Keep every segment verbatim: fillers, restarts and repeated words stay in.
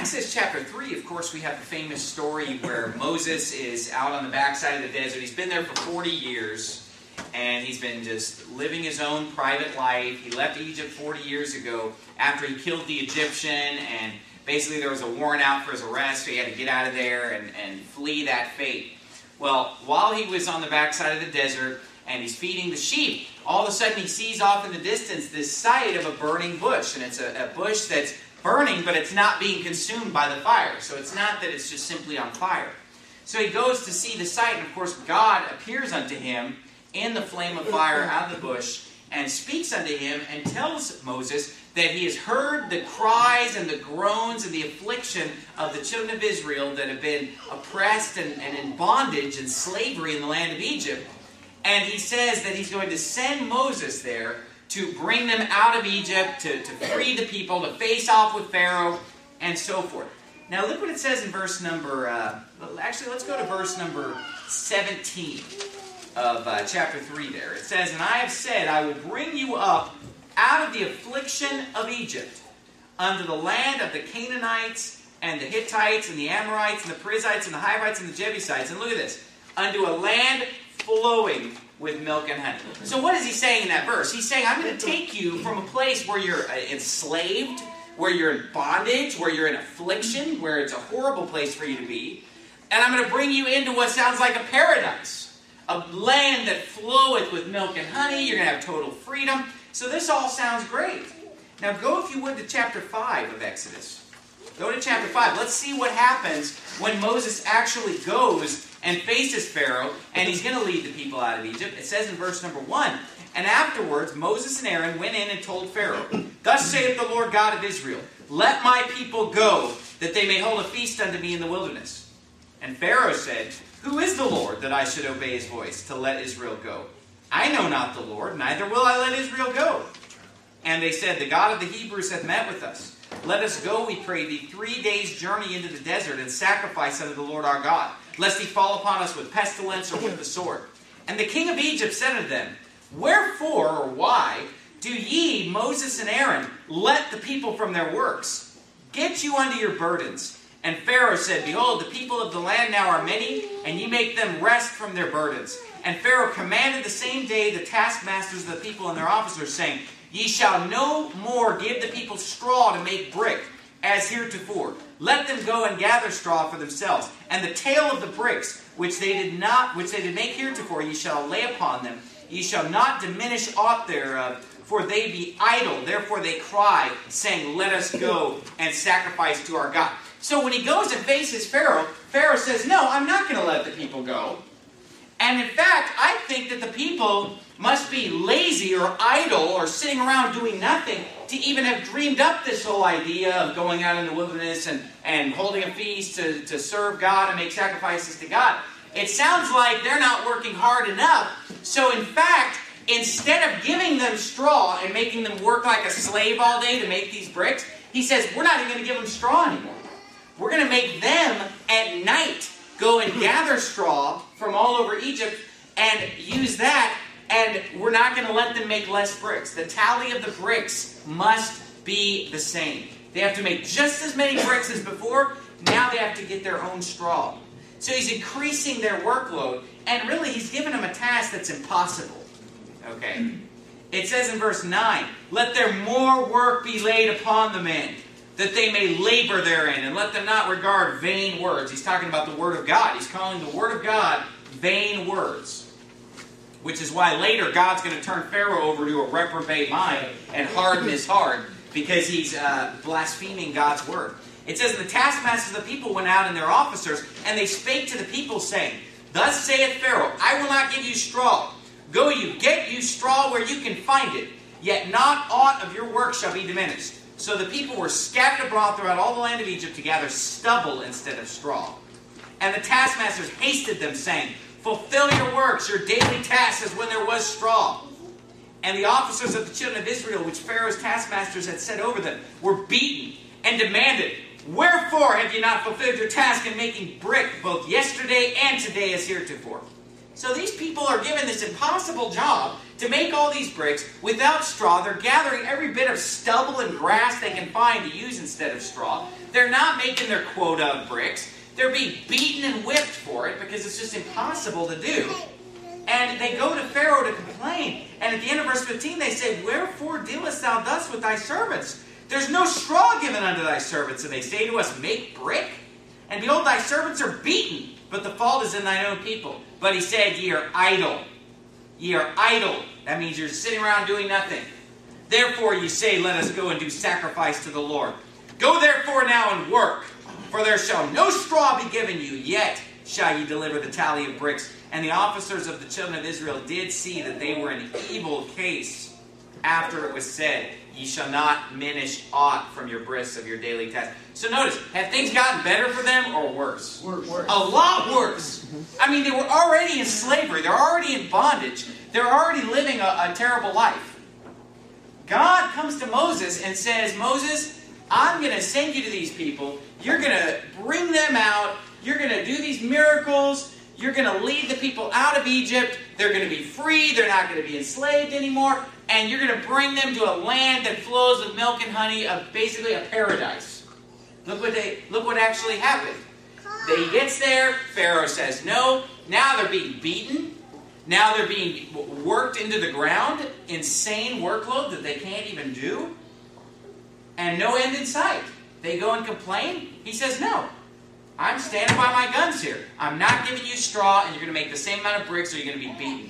Exodus chapter three, of course, we have the famous story where Moses is out on the backside of the desert. He's been there for forty years, and he's been just living his own private life. He left Egypt forty years ago after he killed the Egyptian, and basically there was a warrant out for his arrest, so he had to get out of there and, and flee that fate. Well, while he was on the backside of the desert, and he's feeding the sheep, all of a sudden he sees off in the distance this sight of a burning bush, and it's a, a bush that's burning, but it's not being consumed by the fire. So it's not that it's just simply on fire. So he goes to see the sight, and of course God appears unto him in the flame of fire out of the bush, and speaks unto him, and tells Moses that he has heard the cries and the groans and the affliction of the children of Israel that have been oppressed and, and in bondage and slavery in the land of Egypt. And he says that he's going to send Moses there to bring them out of Egypt, to, to free the people, to face off with Pharaoh, and so forth. Now look what it says in verse number, uh, actually let's go to verse number seventeen of uh, chapter three there. It says, "And I have said, I will bring you up out of the affliction of Egypt, unto the land of the Canaanites, and the Hittites, and the Amorites, and the Perizzites, and the Hivites, and the Jebusites." And look at this. "Unto a land flowing with milk and honey." So what is he saying in that verse? He's saying, I'm going to take you from a place where you're enslaved, where you're in bondage, where you're in affliction, where it's a horrible place for you to be, and I'm going to bring you into what sounds like a paradise, a land that floweth with milk and honey. You're going to have total freedom. So this all sounds great. Now go, if you would, to chapter five of Exodus. Go to chapter five. Let's see what happens when Moses actually goes and faces Pharaoh, and he's going to lead the people out of Egypt. It says in verse number one, "And afterwards Moses and Aaron went in and told Pharaoh, Thus saith the Lord God of Israel, Let my people go, that they may hold a feast unto me in the wilderness. And Pharaoh said, Who is the Lord, that I should obey his voice, to let Israel go? I know not the Lord, neither will I let Israel go. And they said, The God of the Hebrews hath met with us. Let us go, we pray thee, three days' journey into the desert, and sacrifice unto the Lord our God, lest he fall upon us with pestilence or with the sword. And the king of Egypt said unto them, Wherefore, or why, do ye, Moses and Aaron, let the people from their works? Get you unto your burdens. And Pharaoh said, Behold, the people of the land now are many, and ye make them rest from their burdens. And Pharaoh commanded the same day the taskmasters of the people and their officers, saying, Ye shall no more give the people straw to make brick, as heretofore. Let them go and gather straw for themselves. And the tail of the bricks, which they did not, which they did make heretofore, ye shall lay upon them. Ye shall not diminish aught thereof, for they be idle. Therefore they cry, saying, Let us go and sacrifice to our God." So when he goes and faces Pharaoh, Pharaoh says, No, I'm not going to let the people go. And in fact, I think that the people must be lazy or idle or sitting around doing nothing to even have dreamed up this whole idea of going out in the wilderness and, and holding a feast to, to serve God and make sacrifices to God. It sounds like they're not working hard enough. So in fact, instead of giving them straw and making them work like a slave all day to make these bricks, he says, we're not even going to give them straw anymore. We're going to make them at night go and gather straw from all over Egypt and use that, and we're not going to let them make less bricks. The tally of the bricks must be the same. They have to make just as many bricks as before. Now they have to get their own straw. So he's increasing their workload, and really he's given them a task that's impossible. Okay? It says in verse nine, Let their more work be laid upon the men, that they may labor therein, and let them not regard vain words. He's talking about the Word of God. He's calling the Word of God vain words. Which is why later God's going to turn Pharaoh over to a reprobate mind and harden his heart, because he's uh, blaspheming God's Word. It says, The taskmasters of the people went out and their officers, and they spake to the people, saying, Thus saith Pharaoh, I will not give you straw. Go you, get you straw where you can find it, yet not aught of your work shall be diminished. So the people were scattered abroad throughout all the land of Egypt to gather stubble instead of straw. And the taskmasters hasted them, saying, Fulfill your works, your daily tasks, as when there was straw. And the officers of the children of Israel, which Pharaoh's taskmasters had set over them, were beaten and demanded, Wherefore have ye not fulfilled your task in making brick, both yesterday and today as heretofore? So these people are given this impossible job to make all these bricks without straw. They're gathering every bit of stubble and grass they can find to use instead of straw. They're not making their quota of bricks. They're being beaten and whipped for it because it's just impossible to do. And they go to Pharaoh to complain. And at the end of verse fifteen they say, "Wherefore dealest thou thus with thy servants? There's no straw given unto thy servants." And they say to us, "Make brick? And behold, thy servants are beaten, but the fault is in thine own people." But he said, "Ye are idle. Ye are idle." That means you're sitting around doing nothing. "Therefore ye say, Let us go and do sacrifice to the Lord. Go therefore now and work, for there shall no straw be given you, yet shall ye deliver the tally of bricks." And the officers of the children of Israel did see that they were in evil case after it was said, "Ye shall not minish aught from your brists of your daily task." So notice, have things gotten better for them or worse? Worse. A lot worse. I mean, they were already in slavery. They're already in bondage. They're already living a, a terrible life. God comes to Moses and says, "Moses, I'm going to send you to these people. You're going to bring them out. You're going to do these miracles. You're going to lead the people out of Egypt. They're going to be free. They're not going to be enslaved anymore. And you're going to bring them to a land that flows with milk and honey, of basically a paradise." Look what they look what actually happened. They gets there. Pharaoh says no. Now they're being beaten. Now they're being worked into the ground. Insane workload that they can't even do. And no end in sight. They go and complain. He says, "No. I'm standing by my guns here. I'm not giving you straw, and you're going to make the same amount of bricks, or you're going to be beaten."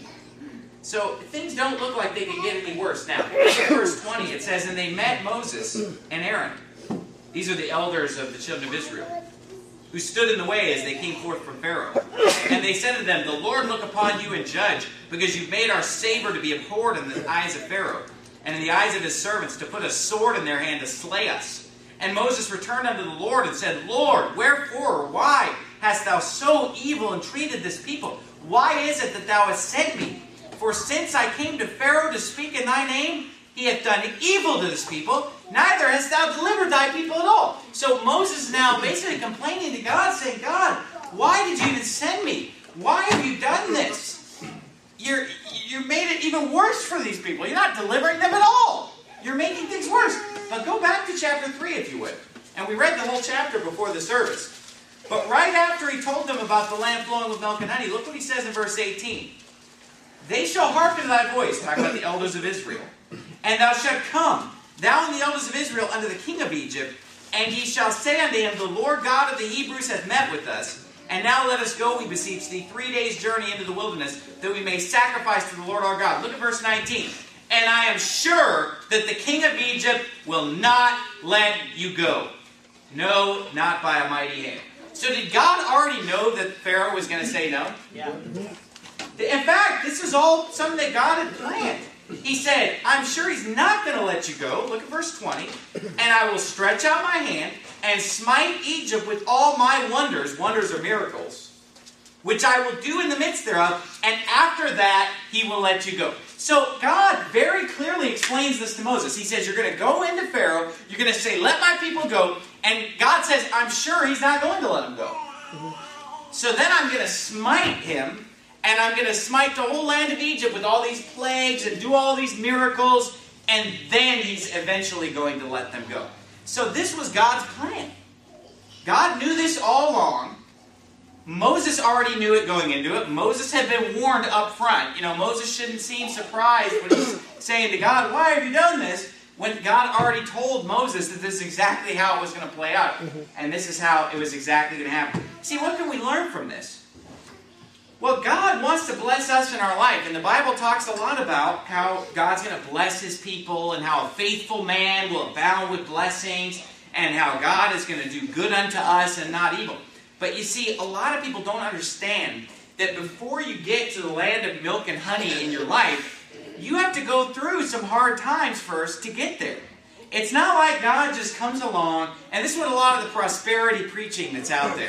So things don't look like they can get any worse. Now, verse twenty, it says, "And they met Moses and Aaron." These are the elders of the children of Israel, who stood in the way as they came forth from Pharaoh. "And they said to them, The Lord look upon you and judge, because you've made our savor to be abhorred in the eyes of Pharaoh, and in the eyes of his servants, to put a sword in their hand to slay us. And Moses returned unto the Lord and said, Lord, wherefore or why hast thou so evil entreated this people? Why is it that thou hast sent me? For since I came to Pharaoh to speak in thy name, he hath done evil to this people, neither hast thou delivered thy people at all." So Moses is now basically complaining to God, saying, "God, why did you even send me? Why have you done this? You're, you made it even worse for these people. You're not delivering them at all. You're making things worse." But go back to chapter three, if you would. And we read the whole chapter before the service. But right after he told them about the land flowing with milk and honey, look what he says in verse eighteen. "They shall hearken to thy voice," talking about the elders of Israel, "and thou shalt come, thou and the elders of Israel, unto the king of Egypt, and ye shall say unto him, The Lord God of the Hebrews hath met with us. And now let us go, we beseech thee, three days' journey into the wilderness, that we may sacrifice to the Lord our God." Look at verse nineteen. "And I am sure that the king of Egypt will not let you go. No, not by a mighty hand." So did God already know that Pharaoh was going to say no? Yeah. In fact, this is all something that God had planned. He said, "I'm sure he's not going to let you go." Look at verse twenty. "And I will stretch out my hand and smite Egypt with all my wonders." Wonders are miracles. "Which I will do in the midst thereof, and after that he will let you go." So God very clearly explains this to Moses. He says, you're going to go into Pharaoh, you're going to say, "Let my people go," and God says, I'm sure he's not going to let them go. So then I'm going to smite him, and I'm going to smite the whole land of Egypt with all these plagues and do all these miracles, and then he's eventually going to let them go. So this was God's plan. God knew this all along. Moses already knew it going into it. Moses had been warned up front. You know, Moses shouldn't seem surprised when he's saying to God, "Why have you done this?" when God already told Moses that this is exactly how it was going to play out. And this is how it was exactly going to happen. See, what can we learn from this? Well, God wants to bless us in our life. And the Bible talks a lot about how God's going to bless his people, and how a faithful man will abound with blessings, and how God is going to do good unto us and not evil. But you see, a lot of people don't understand that before you get to the land of milk and honey in your life, you have to go through some hard times first to get there. It's not like God just comes along, and this is what a lot of the prosperity preaching that's out there.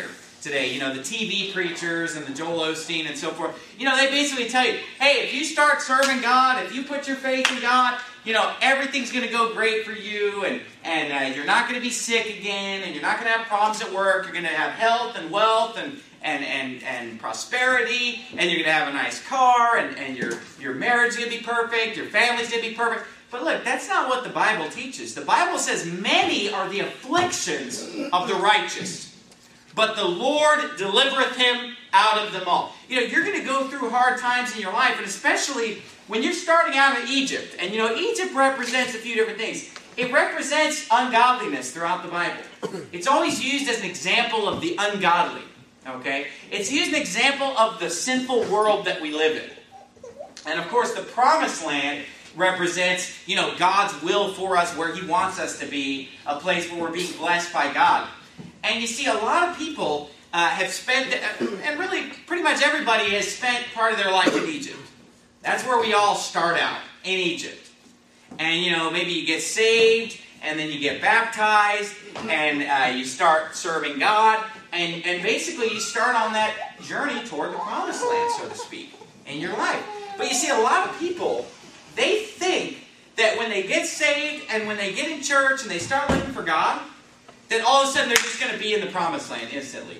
today. You know, the T V preachers and the Joel Osteen and so forth. You know, they basically tell you, hey, if you start serving God, if you put your faith in God, you know, everything's going to go great for you, and, and uh, you're not going to be sick again, and you're not going to have problems at work. You're going to have health and wealth and and and, and prosperity, and you're going to have a nice car, and, and your, your marriage is going to be perfect, your family's going to be perfect. But look, that's not what the Bible teaches. The Bible says many are the afflictions of the righteous, but the Lord delivereth him out of them all. You know, you're going to go through hard times in your life, and especially when you're starting out in Egypt. And you know, Egypt represents a few different things. It represents ungodliness throughout the Bible. It's always used as an example of the ungodly. Okay? It's used as an example of the sinful world that we live in. And of course, the Promised Land represents, you know, God's will for us, where He wants us to be, a place where we're being blessed by God. And you see, a lot of people uh, have spent, and really pretty much everybody has spent part of their life in Egypt. That's where we all start out, in Egypt. And, you know, maybe you get saved, and then you get baptized, and uh, you start serving God, and, and basically you start on that journey toward the Promised Land, so to speak, in your life. But you see, a lot of people, they think that when they get saved, and when they get in church, and they start living for God, that all of a sudden they're just going to be in the Promised Land instantly.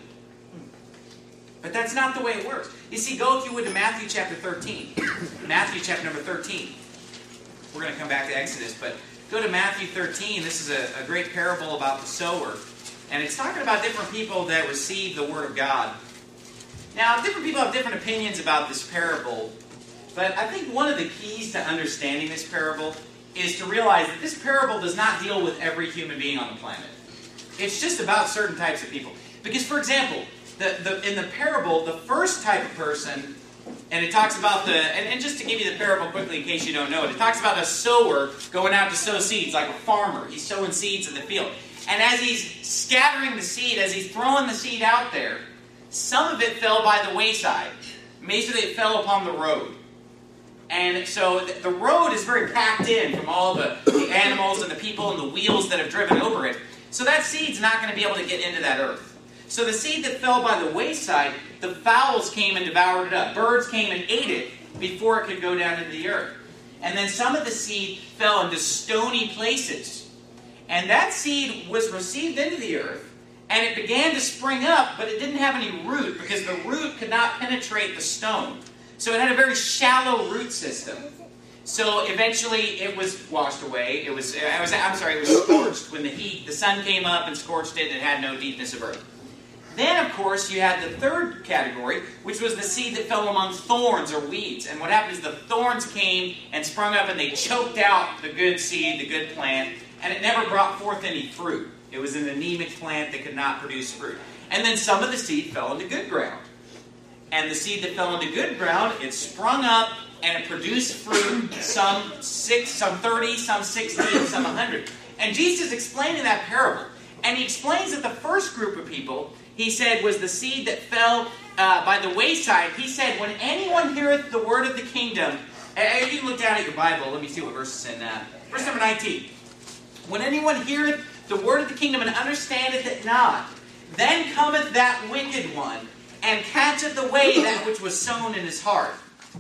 But that's not the way it works. You see, go if you would to Matthew chapter thirteen. Matthew chapter number thirteen. We're going to come back to Exodus, but go to Matthew thirteen. This is a, a great parable about the sower. And it's talking about different people that receive the Word of God. Now, different people have different opinions about this parable, but I think one of the keys to understanding this parable is to realize that this parable does not deal with every human being on the planet. It's just about certain types of people. Because, for example, the, the, in the parable, the first type of person, and it talks about the, and, and just to give you the parable quickly in case you don't know it, it talks about a sower going out to sow seeds, like a farmer. He's sowing seeds in the field. And as he's scattering the seed, as he's throwing the seed out there, some of it fell by the wayside. Basically, it fell upon the road. And so the road is very packed in from all the, the animals and the people and the wheels that have driven over it. So that seed's not going to be able to get into that earth. So the seed that fell by the wayside, the fowls came and devoured it up. Birds came and ate it before it could go down into the earth. And then some of the seed fell into stony places. And that seed was received into the earth, and it began to spring up, but it didn't have any root because the root could not penetrate the stone. So it had a very shallow root system. So eventually it was washed away. It was, I was I'm sorry, it was scorched when the heat, the sun came up and scorched it, and it had no deepness of earth. Then, of course, you had the third category, which was the seed that fell among thorns or weeds. And what happened is the thorns came and sprung up, and they choked out the good seed, the good plant, and it never brought forth any fruit. It was an anemic plant that could not produce fruit. And then some of the seed fell into good ground. And the seed that fell into good ground, it sprung up, and it produced fruit, some six, some thirty, some sixty, and some one hundred. And Jesus is explaining that parable. And he explains that the first group of people, he said, was the seed that fell uh, by the wayside. He said, when anyone heareth the word of the kingdom, and you can look down at your Bible, let me see what verse is in that. Verse number nineteen. When anyone heareth the word of the kingdom and understandeth it not, then cometh that wicked one, and catcheth away that which was sown in his heart.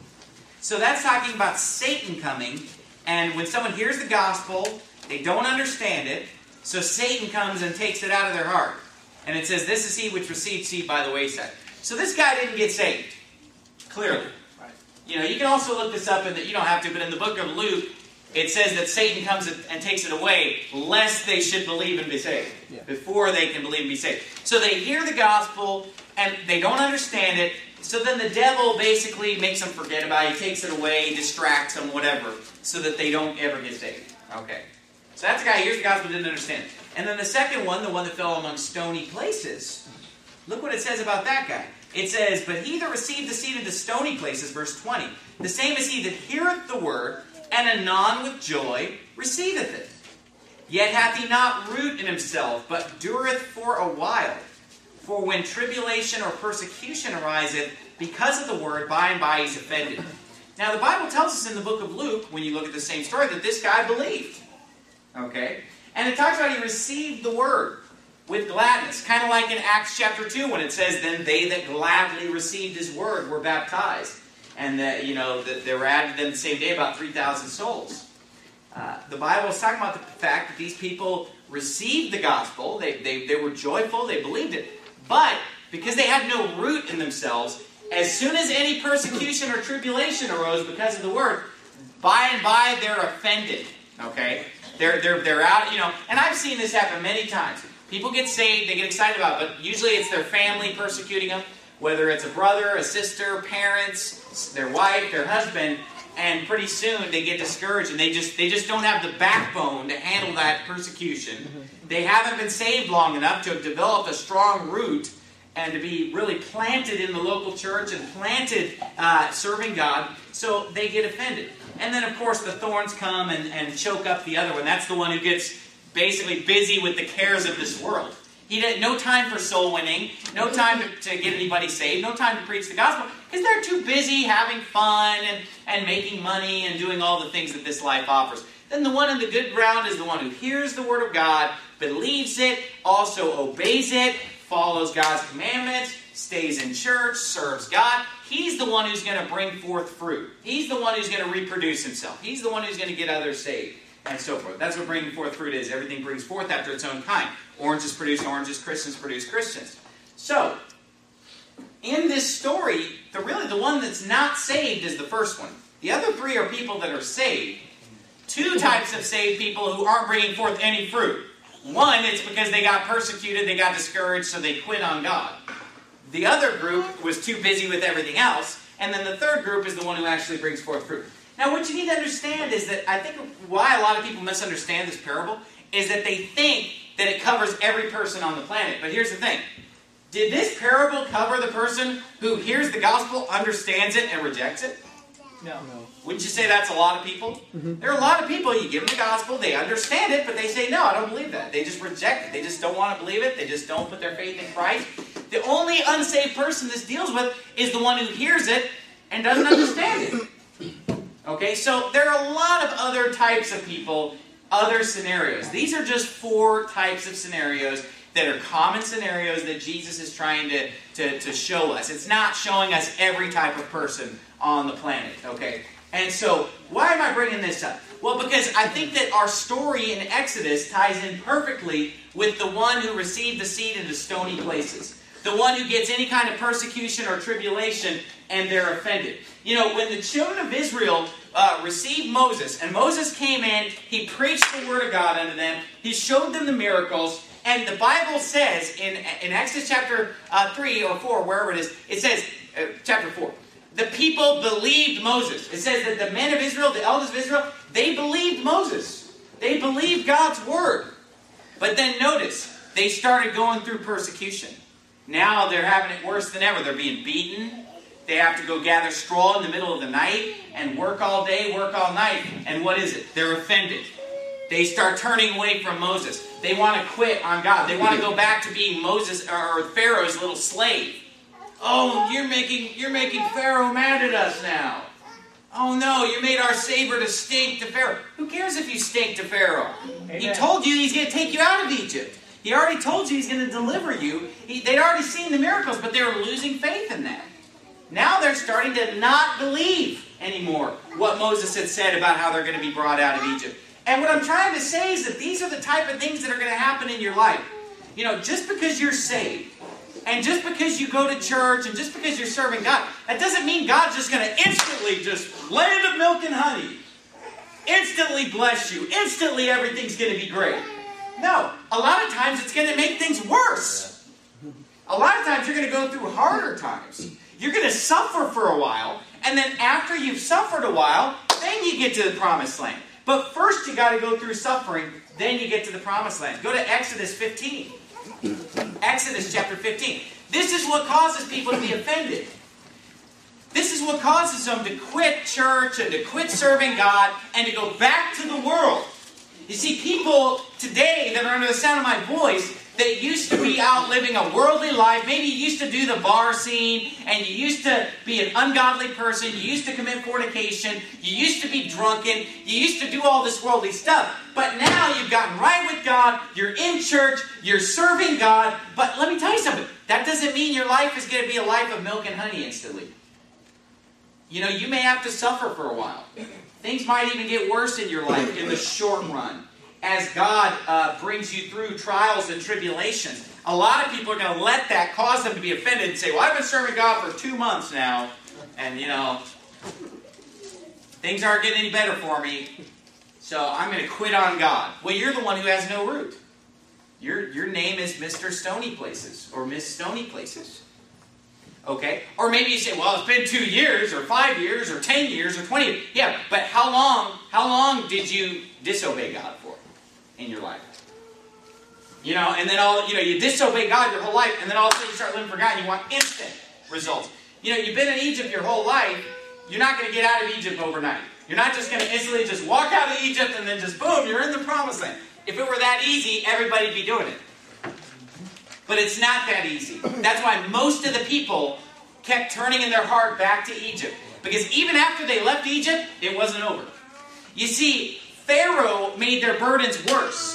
So that's talking about Satan coming, and when someone hears the gospel, they don't understand it, so Satan comes and takes it out of their heart. And it says, this is he which received seed by the wayside. So this guy didn't get saved, clearly. Right. You know, you can also look this up, in the, you don't have to, but in the book of Luke, it says that Satan comes and takes it away, lest they should believe and be saved. Yeah. Before they can believe and be saved. So they hear the gospel, and they don't understand it, so then the devil basically makes them forget about it. He takes it away, distracts them, whatever, so that they don't ever get saved. Okay. So that's the guy who hears the gospel, didn't understand it. And then the second one, the one that fell among stony places, look what it says about that guy. It says, but he that received the seed into stony places, verse twenty, the same is he that heareth the word, and anon with joy receiveth it. Yet hath he not root in himself, but dureth for a while. For when tribulation or persecution ariseth, because of the word, by and by he's offended. Now the Bible tells us in the book of Luke, when you look at the same story, that this guy believed. Okay? And it talks about he received the word. with gladness. Kind of like in Acts chapter two when it says, then they that gladly received his word were baptized. And that, you know, that there were added then the same day about three thousand souls. Uh, the Bible is talking about the fact that these people received the gospel. They, they, they were joyful. They believed it. But because they had no root in themselves, as soon as any persecution or tribulation arose because of the word, by and by they're offended. Okay? They're, they're, they're out, you know. And I've seen this happen many times. People get saved, they get excited about it, but usually it's their family persecuting them. Whether it's a brother, a sister, parents, their wife, their husband, and pretty soon they get discouraged and they just they just don't have the backbone to handle that persecution. They haven't been saved long enough to have developed a strong root and to be really planted in the local church and planted uh, serving God, so they get offended. And then, of course, the thorns come and, and choke up the other one. That's the one who gets basically busy with the cares of this world. He had no time for soul winning, no time to, to get anybody saved, no time to preach the gospel, because they're too busy having fun and, and making money and doing all the things that this life offers. Then the one in the good ground is the one who hears the word of God, believes it, also obeys it, follows God's commandments, stays in church, serves God. He's the one who's going to bring forth fruit. He's the one who's going to reproduce himself. He's the one who's going to get others saved, and so forth. That's what bringing forth fruit is. Everything brings forth after its own kind. Oranges produce oranges, Christians produce Christians. So, in this story, the really the one that's not saved is the first one. The other three are people that are saved. Two types of saved people who aren't bringing forth any fruit. One, it's because they got persecuted, they got discouraged, so they quit on God. The other group was too busy with everything else. And then the third group is the one who actually brings forth fruit. Now, what you need to understand is that I think why a lot of people misunderstand this parable is that they think that it covers every person on the planet. But here's the thing. Did this parable cover the person who hears the gospel, understands it, and rejects it? No. no. Wouldn't you say that's a lot of people? Mm-hmm. There are a lot of people, you give them the gospel, they understand it, but they say, no, I don't believe that. They just reject it. They just don't want to believe it. They just don't put their faith in Christ. The only unsaved person this deals with is the one who hears it and doesn't understand it. Okay, so there are a lot of other types of people, other scenarios. These are just four types of scenarios that are common scenarios that Jesus is trying to, to, to show us. It's not showing us every type of person on the planet, okay? And so, why am I bringing this up? Well, because I think that our story in Exodus ties in perfectly with the one who received the seed into stony places. The one who gets any kind of persecution or tribulation and they're offended. You know, when the children of Israel uh, received Moses, and Moses came in, he preached the word of God unto them, he showed them the miracles, and the Bible says in, in Exodus chapter uh, three or four, wherever it is, it says, uh, chapter four, the people believed Moses. It says that the men of Israel, the elders of Israel, they believed Moses. They believed God's word. But then notice, they started going through persecution. Now they're having it worse than ever. They're being beaten. They have to go gather straw in the middle of the night and work all day, work all night. And what is it? They're offended. They start turning away from Moses. They want to quit on God. They want to go back to being Moses or Pharaoh's little slave. Oh, you're making you're making Pharaoh mad at us now. Oh no, you made our Savior to stink to Pharaoh. Who cares if you stink to Pharaoh? Amen. He told you he's going to take you out of Egypt. He already told you he's going to deliver you. He, they'd already seen the miracles, but they were losing faith in that. Now they're starting to not believe anymore what Moses had said about how they're going to be brought out of Egypt. And what I'm trying to say is that these are the type of things that are going to happen in your life. You know, just because you're saved, and just because you go to church, and just because you're serving God, that doesn't mean God's just going to instantly just land of milk and honey. Instantly bless you. Instantly everything's going to be great. No. A lot of times it's going to make things worse. A lot of times you're going to go through harder times. You're going to suffer for a while, and then after you've suffered a while, then you get to the promised land. But first you got to go through suffering, then you get to the promised land. Go to Exodus fifteen. Exodus chapter fifteen. This is what causes people to be offended. This is what causes them to quit church and to quit serving God and to go back to the world. You see, people today that are under the sound of my voice, that used to be out living a worldly life. Maybe you used to do the bar scene, and you used to be an ungodly person. You used to commit fornication. You used to be drunken. You used to do all this worldly stuff. But now you've gotten right with God. You're in church. You're serving God. But let me tell you something. That doesn't mean your life is going to be a life of milk and honey instantly. You know, you may have to suffer for a while. Things might even get worse in your life in the short run, as God uh, brings you through trials and tribulations. A lot of people are going to let that cause them to be offended and say, well, I've been serving God for two months now, and, you know, things aren't getting any better for me, so I'm going to quit on God. Well, you're the one who has no root. Your, your name is Mister Stony Places, or Miss Stony Places. Okay? Or maybe you say, well, it's been two years, or five years, or ten years, or twenty years. Yeah, but how long, how long did you disobey God for in your life? You know, and then all, you know, you disobey God your whole life, and then all of a sudden you start living for God, and you want instant results. You know, you've been in Egypt your whole life, you're not going to get out of Egypt overnight. You're not just going to instantly just walk out of Egypt, and then just boom, you're in the promised land. If it were that easy, everybody'd be doing it. But it's not that easy. That's why most of the people kept turning in their heart back to Egypt. Because even after they left Egypt, it wasn't over. You see, Pharaoh made their burdens worse.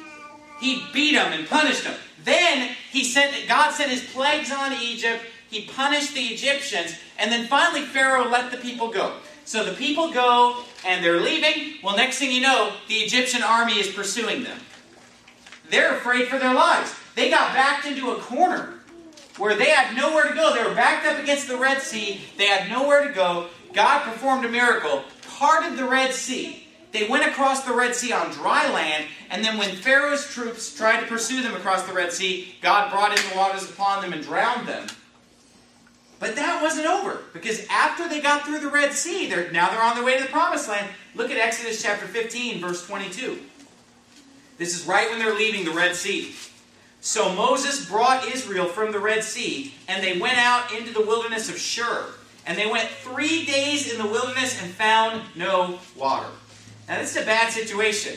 He beat them and punished them. Then he sent, God sent his plagues on Egypt. He punished the Egyptians. And then finally Pharaoh let the people go. So the people go and they're leaving. Well, next thing you know, the Egyptian army is pursuing them. They're afraid for their lives. They got backed into a corner where they had nowhere to go. They were backed up against the Red Sea. They had nowhere to go. God performed a miracle, parted the Red Sea. They went across the Red Sea on dry land, and then when Pharaoh's troops tried to pursue them across the Red Sea, God brought in the waters upon them and drowned them. But that wasn't over, because after they got through the Red Sea, they're, now they're on their way to the Promised Land. Look at Exodus chapter fifteen, verse twenty-two. This is right when they're leaving the Red Sea. So Moses brought Israel from the Red Sea, and they went out into the wilderness of Shur. And they went three days in the wilderness and found no water. Now this is a bad situation.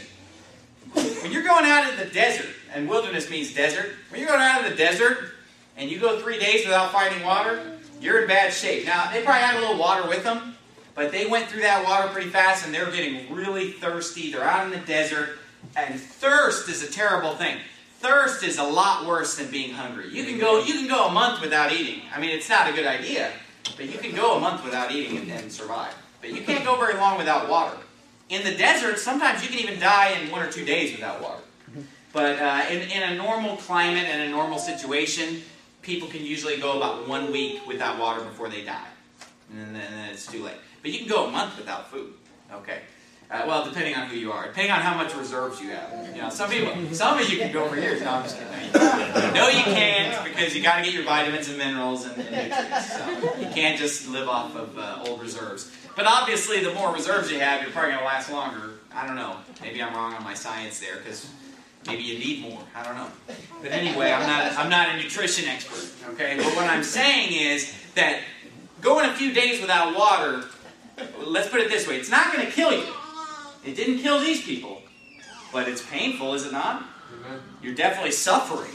When you're going out in the desert, and wilderness means desert, when you're going out in the desert, and you go three days without finding water, you're in bad shape. Now, they probably had a little water with them, but they went through that water pretty fast, and they're getting really thirsty. They're out in the desert, and thirst is a terrible thing. Thirst is a lot worse than being hungry. You can go, you can go a month without eating. I mean, it's not a good idea, but you can go a month without eating and, and survive. But you can't go very long without water. In the desert, sometimes you can even die in one or two days without water. But uh, in, in a normal climate and a normal situation, people can usually go about one week without water before they die. And then, and then it's too late. But you can go a month without food. Okay. Uh, well, depending on who you are, depending on how much reserves you have. You know, some people, some of you can go for years. No, I'm just kidding. No, you can't, no, you can't because you got to get your vitamins and minerals and, and nutrients. So you can't just live off of uh, old reserves. But obviously, the more reserves you have, you're probably going to last longer. I don't know. Maybe I'm wrong on my science there because maybe you need more. I don't know. But anyway, I'm not. I'm not a nutrition expert. Okay. But what I'm saying is that going a few days without water. Let's put it this way: it's not going to kill you. It didn't kill these people, but it's painful, is it not? Amen. You're definitely suffering.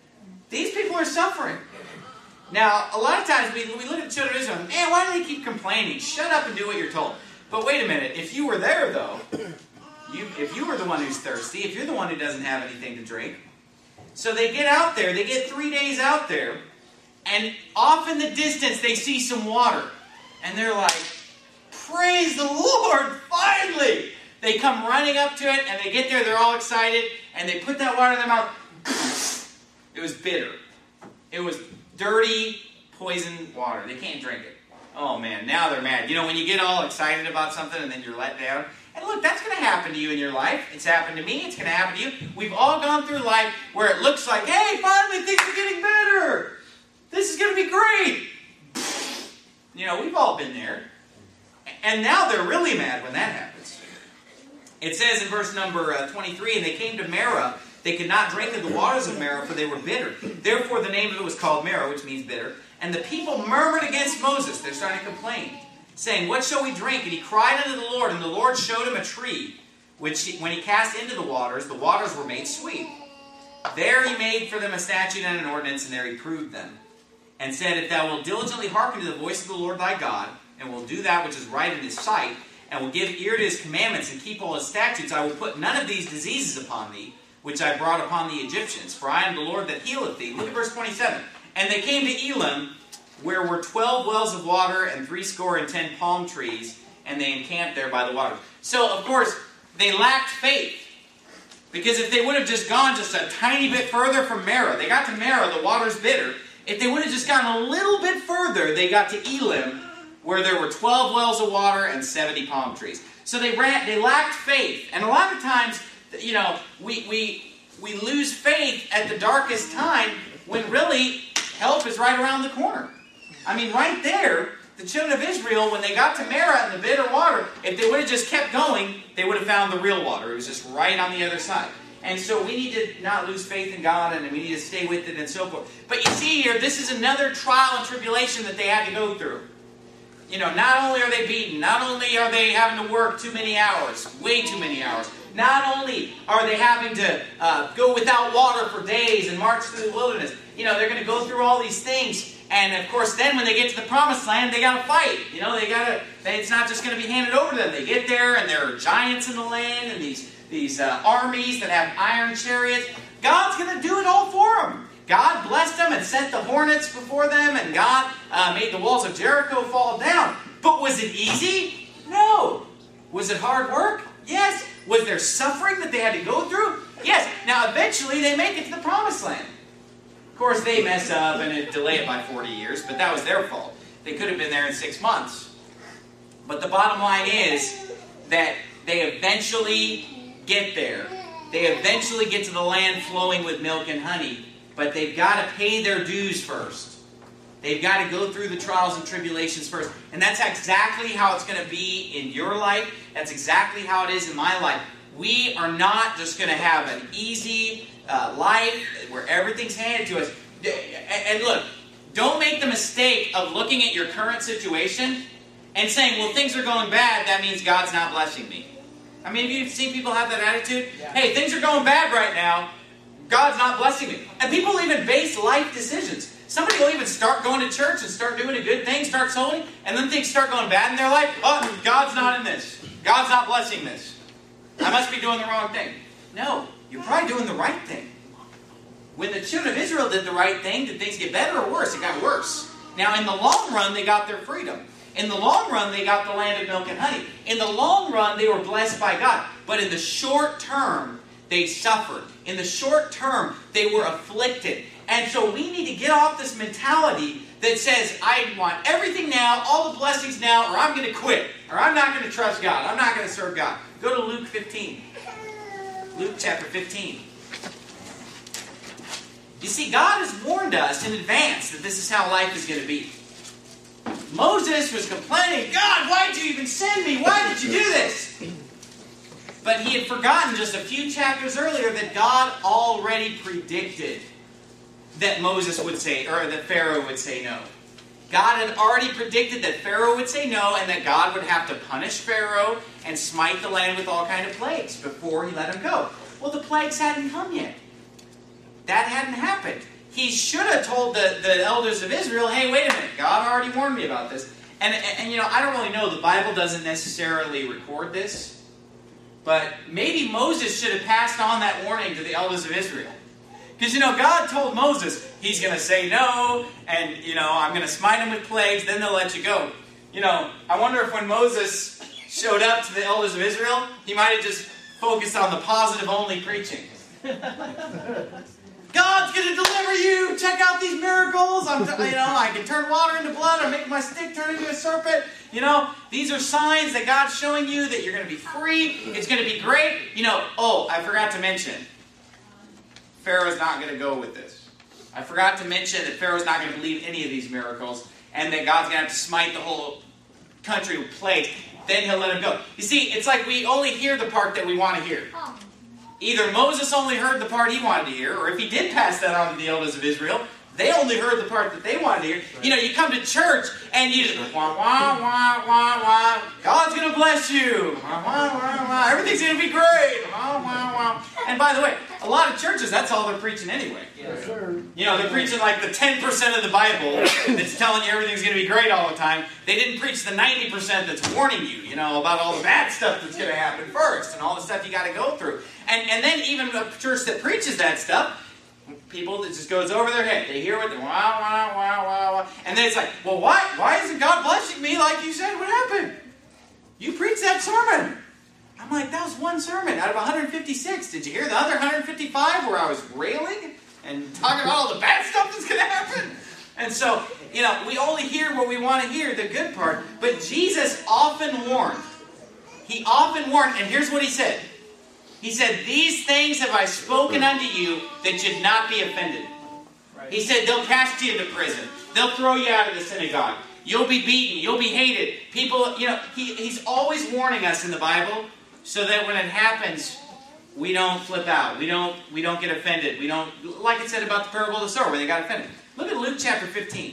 These people are suffering. Now, a lot of times we, we look at the children of Israel, man, why do they keep complaining? Shut up and do what you're told. But wait a minute, if you were there, though, you, if you were the one who's thirsty, if you're the one who doesn't have anything to drink, so they get out there, they get three days out there, and off in the distance they see some water, and they're like, praise the Lord, finally! They come running up to it, and they get there, they're all excited, and they put that water in their mouth. It was bitter. It was dirty, poisoned water. They can't drink it. Oh man, now they're mad. You know, when you get all excited about something and then you're let down. And look, that's going to happen to you in your life. It's happened to me. It's going to happen to you. We've all gone through life where it looks like, hey, finally things are getting better. This is going to be great. You know, we've all been there. And now they're really mad when that happens. It says in verse number uh, twenty-three, and they came to Marah. They could not drink of the waters of Marah, for they were bitter. Therefore the name of it was called Marah, which means bitter. And the people murmured against Moses. They're starting to complain, saying, what shall we drink? And he cried unto the Lord, and the Lord showed him a tree, which he, when he cast into the waters, the waters were made sweet. There he made for them a statute and an ordinance, and there he proved them, and said, If thou wilt diligently hearken to the voice of the Lord thy God, and will do that which is right in his sight, and will give ear to his commandments, and keep all his statutes, I will put none of these diseases upon thee, which I brought upon the Egyptians, for I am the Lord that healeth thee. Look at verse twenty-seven. And they came to Elim, where were twelve wells of water, and threescore and ten palm trees, and they encamped there by the water. So, of course, they lacked faith. Because if they would have just gone just a tiny bit further from Marah, they got to Marah, the water's bitter. If they would have just gone a little bit further, they got to Elim, where there were twelve wells of water and seventy palm trees. So they ran, they lacked faith. And a lot of times, you know, we, we, we lose faith at the darkest time when really help is right around the corner. I mean, right there, the children of Israel, when they got to Marah and the bitter water, if they would have just kept going, they would have found the real water. It was just right on the other side. And so we need to not lose faith in God, and we need to stay with it and so forth. But you see here, this is another trial and tribulation that they had to go through. You know, not only are they beaten, not only are they having to work too many hours, way too many hours, not only are they having to uh, go without water for days and march through the wilderness, you know, they're going to go through all these things. And of course, then when they get to the promised land, they got to fight. You know, they got to. It's not just going to be handed over to them. They get there, and there are giants in the land, and these these uh, armies that have iron chariots. God's going to do it all for them. God blessed them and sent the hornets before them, and God uh, made the walls of Jericho fall down. But was it easy? No. Was it hard work? Yes. Was there suffering that they had to go through? Yes. Now, eventually, they make it to the promised land. Of course, they mess up and delay it by forty years, but that was their fault. They could have been there in six months. But the bottom line is that they eventually get there. They eventually get to the land flowing with milk and honey, but they've got to pay their dues first. They've got to go through the trials and tribulations first. And that's exactly how it's going to be in your life. That's exactly how it is in my life. We are not just going to have an easy uh, life where everything's handed to us. And look, don't make the mistake of looking at your current situation and saying, well, things are going bad, that means God's not blessing me. I mean, have you seen people have that attitude? Yeah. Hey, things are going bad right now, God's not blessing me. And people even base life decisions. Somebody will even start going to church and start doing a good thing, start holy, and then things start going bad in their life. Oh, God's not in this. God's not blessing this. I must be doing the wrong thing. No, you're probably doing the right thing. When the children of Israel did the right thing, did things get better or worse? It got worse. Now, in the long run, they got their freedom. In the long run, they got the land of milk and honey. In the long run, they were blessed by God. But in the short term, they suffered. In the short term, they were afflicted. And so we need to get off this mentality that says, I want everything now, all the blessings now, or I'm going to quit. Or I'm not going to trust God. I'm not going to serve God. Go to Luke fifteen. Luke chapter fifteen. You see, God has warned us in advance that this is how life is going to be. Moses was complaining, God, why did you even send me? Why did you do this? But he had forgotten just a few chapters earlier that God already predicted that Moses would say, or that Pharaoh would say no. God had already predicted that Pharaoh would say no, and that God would have to punish Pharaoh and smite the land with all kinds of plagues before he let him go. Well, the plagues hadn't come yet. That hadn't happened. He should have told the, the elders of Israel, hey, wait a minute, God already warned me about this. And, and, and, you know, I don't really know. The Bible doesn't necessarily record this. But maybe Moses should have passed on that warning to the elders of Israel. Because, you know, God told Moses, he's going to say no, and, you know, I'm going to smite him with plagues, then they'll let you go. You know, I wonder if when Moses showed up to the elders of Israel, he might have just focused on the positive-only preaching. God's going to deliver you! Check out these miracles! I'm, you know, I can turn water into blood, I make my stick turn into a serpent. You know, these are signs that God's showing you that you're going to be free. It's going to be great. You know, oh, I forgot to mention, Pharaoh's not going to go with this. I forgot to mention that Pharaoh's not going to believe any of these miracles, and that God's going to have to smite the whole country with plagues. Then he'll let him go. You see, it's like we only hear the part that we want to hear. Either Moses only heard the part he wanted to hear, or if he did pass that on to the elders of Israel, they only heard the part that they wanted to hear. You know, you come to church and you just wah, wah, wah, wah, wah. God's going to bless you. Wah, wah, wah, wah. Everything's going to be great. Wah, wah, wah. And by the way, A lot of churches, that's all they're preaching anyway. Yes, sir. You know, they're preaching like the ten percent of the Bible that's telling you everything's going to be great all the time. They didn't preach the ninety percent that's warning you, you know, about all the bad stuff that's going to happen first and all the stuff you got to go through. And and then even a church that preaches that stuff, people, it just goes over their head. They hear it, wow, wow, wow, wow, wow. And then it's like, well, why, why isn't God blessing me like you said? What happened? You preached that sermon. I'm like, that was one sermon out of one hundred fifty-six. Did you hear the other one hundred fifty-five where I was railing and talking about all the bad stuff that's going to happen? And so, you know, we only hear what we want to hear, the good part. But Jesus often warned. He often warned, and here's what he said. He said, these things have I spoken unto you that should not be offended. Right. He said, they'll cast you into prison. They'll throw you out of the synagogue. You'll be beaten. You'll be hated. People, you know, he, he's always warning us in the Bible so that when it happens, we don't flip out. We don't, we don't get offended. We don't, like it said about the parable of the sower where they got offended. Look at Luke chapter fifteen.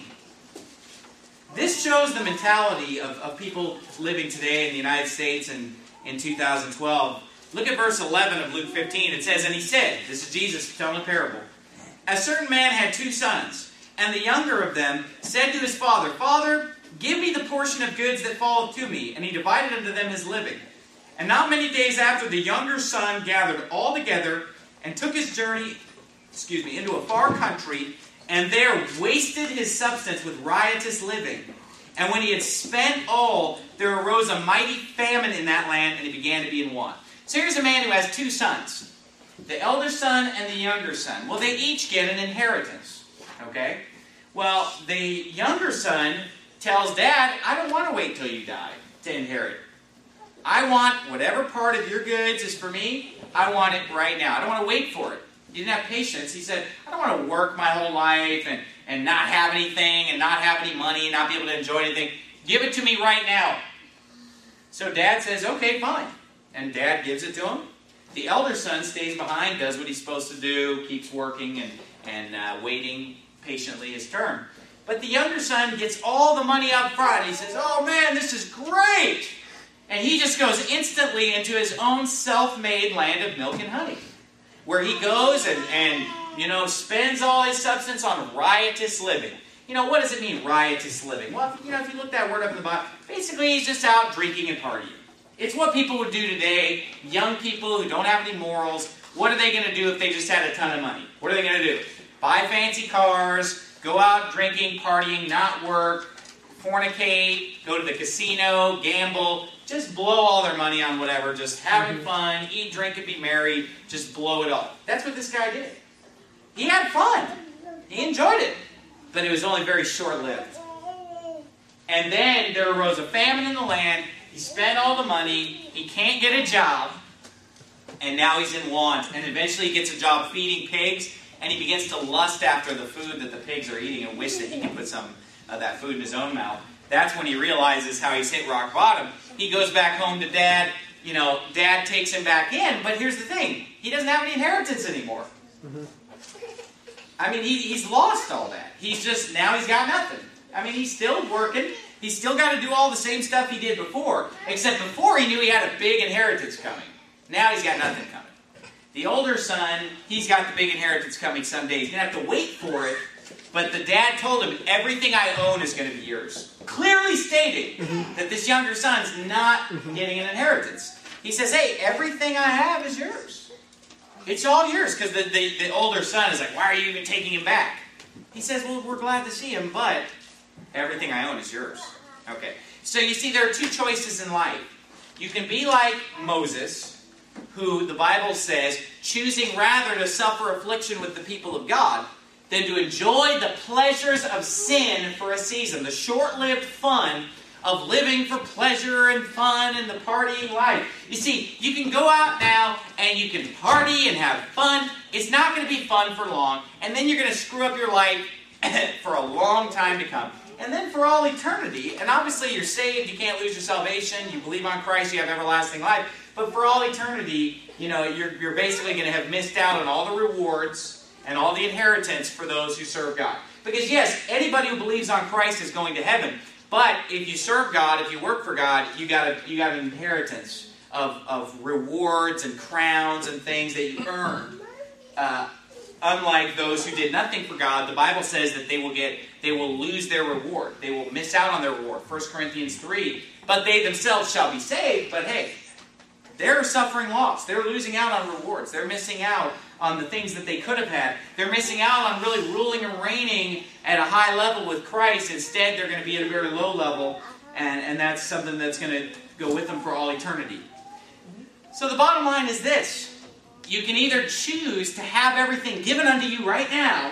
This shows the mentality of, of people living today in the United States and in two thousand twelve. Look at verse eleven of Luke fifteen. It says, and he said, this is Jesus telling a parable, a certain man had two sons, and the younger of them said to his father, Father, give me the portion of goods that falleth to me. And he divided unto them his living. And not many days after, the younger son gathered all together and took his journey, excuse me, into a far country, and there wasted his substance with riotous living. And when he had spent all, there arose a mighty famine in that land, and he began to be in want. So here's a man who has two sons, the elder son and the younger son. Well, they each get an inheritance, okay? Well, the younger son tells Dad, I don't want to wait till you die to inherit. I want whatever part of your goods is for me, I want it right now. I don't want to wait for it. He didn't have patience. He said, I don't want to work my whole life and, and not have anything and not have any money and not be able to enjoy anything. Give it to me right now. So Dad says, okay, fine. And Dad gives it to him. The elder son stays behind, does what he's supposed to do, keeps working and, and uh, waiting patiently his turn. But the younger son gets all the money up front. He says, oh man, this is great. And he just goes instantly into his own self-made land of milk and honey, where he goes and, and, you know, spends all his substance on riotous living. You know, what does it mean, riotous living? Well, if, you know, if you look that word up in the Bible, basically he's just out drinking and partying. It's what people would do today, young people who don't have any morals. What are they going to do if they just had a ton of money? What are they going to do? Buy fancy cars, go out drinking, partying, not work, fornicate, go to the casino, gamble, just blow all their money on whatever, just having fun, eat, drink, and be merry, just blow it all. That's what this guy did. He had fun. He enjoyed it. But it was only very short-lived. And then there arose a famine in the land. He spent all the money. He can't get a job. And now he's in want. And eventually he gets a job feeding pigs. And he begins to lust after the food that the pigs are eating and wish that he can put some of that food in his own mouth. That's when he realizes how he's hit rock bottom. He goes back home to Dad. You know, Dad takes him back in. But here's the thing. He doesn't have any inheritance anymore. Mm-hmm. I mean, he, he's lost all that. He's just, now he's got nothing. I mean, he's still working. He's still got to do all the same stuff he did before. Except before he knew he had a big inheritance coming. Now he's got nothing coming. The older son, he's got the big inheritance coming someday. He's going to have to wait for it. But the dad told him, everything I own is going to be yours. Clearly stating mm-hmm. that this younger son's not mm-hmm. getting an inheritance. He says, hey, everything I have is yours. It's all yours. Because the, the, the older son is like, why are you even taking him back? He says, well, we're glad to see him, but everything I own is yours. Okay. So you see, there are two choices in life. You can be like Moses, who the Bible says, choosing rather to suffer affliction with the people of God, than to enjoy the pleasures of sin for a season. The short-lived fun of living for pleasure and fun and the partying life. You see, you can go out now and you can party and have fun. It's not going to be fun for long. And then you're going to screw up your life for a long time to come. And then for all eternity. And obviously you're saved. You can't lose your salvation. You believe on Christ. You have everlasting life. But for all eternity, you know, you're, you're basically going to have missed out on all the rewards and all the inheritance for those who serve God. Because yes, anybody who believes on Christ is going to heaven. But if you serve God, if you work for God, you got a, you got an inheritance of, of rewards and crowns and things that you earn. uh, unlike those who did nothing for God, the Bible says that they will get, they will lose their reward. They will miss out on their reward. First Corinthians three. But they themselves shall be saved. But hey, they're suffering loss. They're losing out on rewards. They're missing out on the things that they could have had. They're missing out on really ruling and reigning at a high level with Christ. Instead, they're going to be at a very low level. And, and that's something that's going to go with them for all eternity. So the bottom line is this. You can either choose to have everything given unto you right now,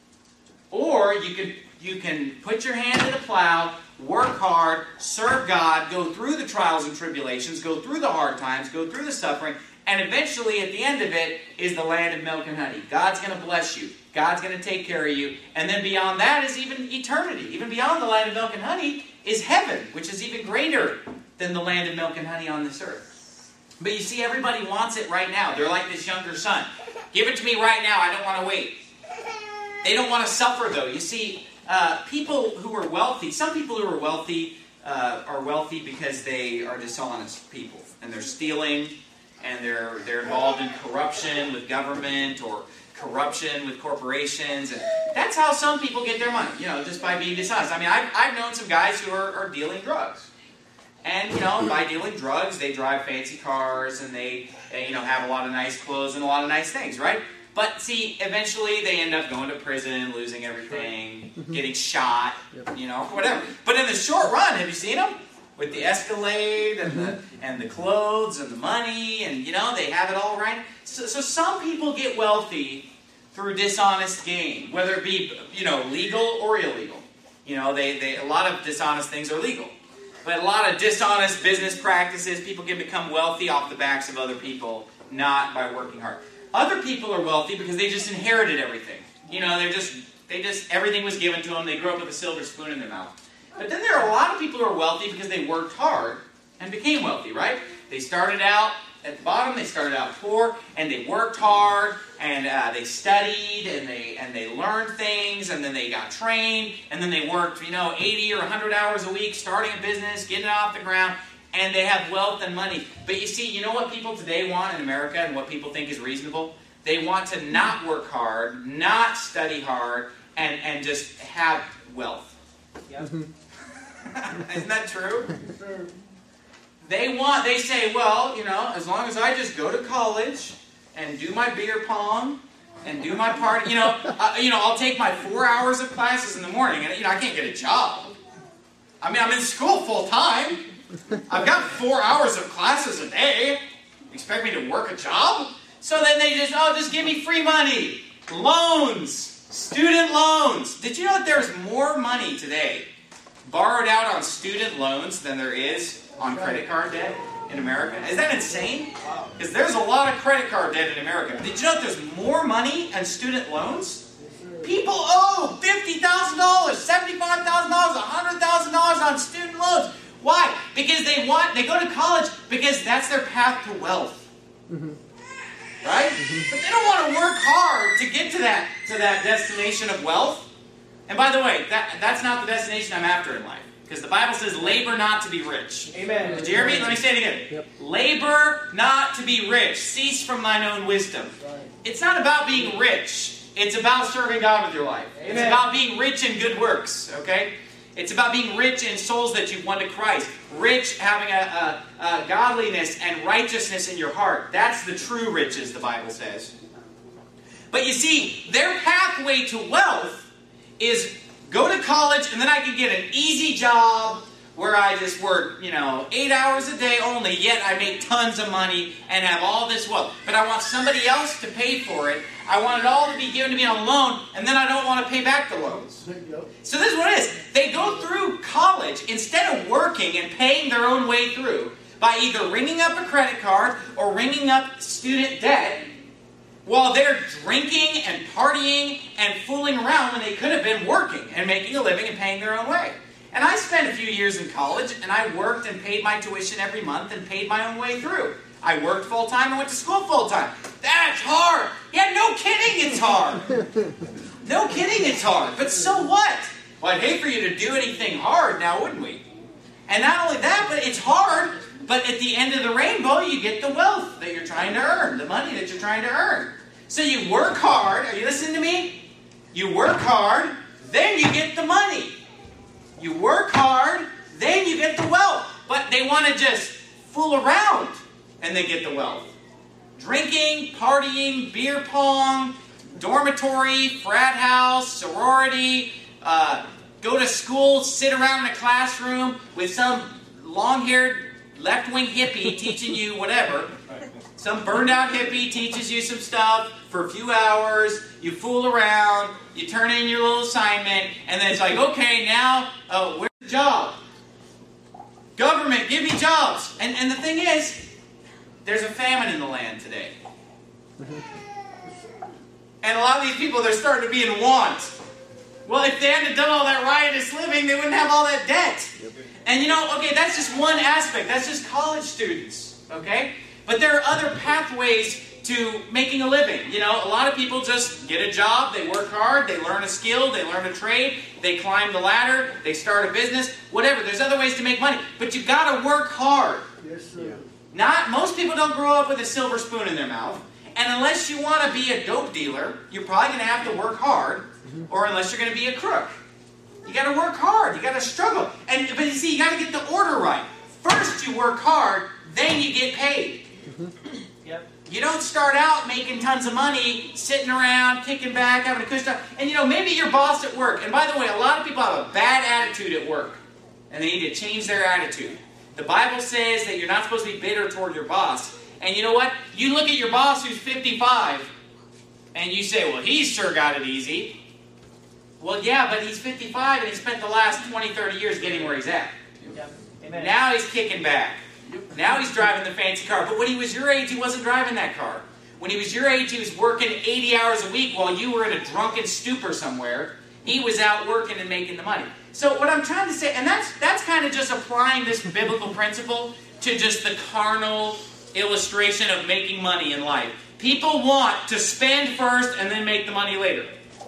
or you can, you can put your hand to the plow, work hard, serve God, go through the trials and tribulations, go through the hard times, go through the suffering, and eventually at the end of it is the land of milk and honey. God's going to bless you. God's going to take care of you. And then beyond that is even eternity. Even beyond the land of milk and honey is heaven, which is even greater than the land of milk and honey on this earth. But you see, everybody wants it right now. They're like this younger son. Give it to me right now. I don't want to wait. They don't want to suffer, though. You see, uh, people who are wealthy, some people who are wealthy uh, are wealthy because they are dishonest people. And they're stealing, and they're, they're involved in corruption with government or corruption with corporations. And that's how some people get their money, you know, just by being dishonest. I mean, I've, I've known some guys who are, are dealing drugs. And, you know, by dealing drugs, they drive fancy cars and they, they, you know, have a lot of nice clothes and a lot of nice things, right? But, see, eventually they end up going to prison, losing everything, getting shot, you know, whatever. But in the short run, have you seen them? With the Escalade and the, and the clothes and the money and, you know, they have it all right. So, so some people get wealthy through dishonest gain, whether it be, you know, legal or illegal. You know, they, they, a lot of dishonest things are legal. But a lot of dishonest business practices, people can become wealthy off the backs of other people, not by working hard. Other people are wealthy because they just inherited everything. You know, they're just, they just, everything was given to them. They grew up with a silver spoon in their mouth. But then there are a lot of people who are wealthy because they worked hard and became wealthy, right? They started out at the bottom, they started out poor, and they worked hard, and uh, they studied, and they and they learned things, and then they got trained, and then they worked, you know, eighty or one hundred hours a week, starting a business, getting it off the ground, and they have wealth and money. But you see, you know what people today want in America, and what people think is reasonable? They want to not work hard, not study hard, and, and just have wealth. Yep. Isn't that true? They want, they say, well, you know, as long as I just go to college and do my beer pong and do my party, you know, uh, you know, I'll take my four hours of classes in the morning and, you know, I can't get a job. I mean, I'm in school full time. I've got four hours of classes a day. You expect me to work a job? So then they just, oh, just give me free money. Loans. Student loans. Did you know that there's more money today borrowed out on student loans than there is on credit card debt in America? Is that insane? Because there's a lot of credit card debt in America. Did you know that there's more money on student loans? People owe fifty thousand dollars, seventy-five thousand dollars, one hundred thousand dollars on student loans. Why? Because they want, they go to college because that's their path to wealth. Mm-hmm. Right? Mm-hmm. But they don't want to work hard to get to that, to that destination of wealth. And by the way, that, that's not the destination I'm after in life. Because the Bible says, labor not to be rich. Amen. Did you hear me? Let me say it again. Yep. Labor not to be rich. Cease from thine own wisdom. Right. It's not about being rich. It's about serving God with your life. Amen. It's about being rich in good works. Okay? It's about being rich in souls that you've won to Christ. Rich, having a, a, a godliness and righteousness in your heart. That's the true riches, the Bible says. But you see, their pathway to wealth is go to college, and then I can get an easy job where I just work, you know, eight hours a day only, yet I make tons of money and have all this wealth. But I want somebody else to pay for it. I want it all to be given to me on loan, and then I don't want to pay back the loans. So this is what it is. They go through college instead of working and paying their own way through by either ringing up a credit card or ringing up student debt while they're drinking and partying and fooling around when they could have been working and making a living and paying their own way. And I spent a few years in college, and I worked and paid my tuition every month and paid my own way through. I worked full-time and went to school full-time. That's hard. Yeah, no kidding it's hard. No kidding it's hard. But so what? Well, I'd hate for you to do anything hard now, wouldn't we? And not only that, but it's hard, but at the end of the rainbow, you get the wealth that you're trying to earn, the money that you're trying to earn. So you work hard. Are you listening to me? You work hard, then you get the money. You work hard, then you get the wealth. But they want to just fool around and they get the wealth. Drinking, partying, beer pong, dormitory, frat house, sorority, uh, go to school, sit around in a classroom with some long-haired left-wing hippie teaching you whatever. Some burned-out hippie teaches you some stuff for a few hours. You fool around. You turn in your little assignment. And then it's like, okay, now, uh, where's the job? Government, give me jobs. And, and the thing is, there's a famine in the land today. And a lot of these people, they're starting to be in want. Well, if they hadn't done all that riotous living, they wouldn't have all that debt. And you know, okay, that's just one aspect. That's just college students, okay? But there are other pathways to making a living. You know, a lot of people just get a job, they work hard, they learn a skill, they learn a trade, they climb the ladder, they start a business, whatever. There's other ways to make money. But you got to work hard. Yes, sir. Not, most people don't grow up with a silver spoon in their mouth. And unless you want to be a dope dealer, you're probably going to have to work hard. Or unless you're going to be a crook. You got to work hard. You got to struggle. And but you see, you got to get the order right. First you work hard, then you get paid. Yep. You don't start out making tons of money, sitting around, kicking back, having a cush time. And you know, maybe your boss at work. And by the way, a lot of people have a bad attitude at work. And they need to change their attitude. The Bible says that you're not supposed to be bitter toward your boss. And you know what? You look at your boss who's fifty-five, and you say, well, he's sure got it easy. Well, yeah, but he's fifty-five, and he spent the last twenty, thirty years getting where he's at. Yep. Amen. Now he's kicking back. Now he's driving the fancy car. But when he was your age, he wasn't driving that car. When he was your age, he was working eighty hours a week while you were in a drunken stupor somewhere. He was out working and making the money. So what I'm trying to say, and that's, that's kind of just applying this biblical principle to just the carnal illustration of making money in life. People want to spend first and then make the money later.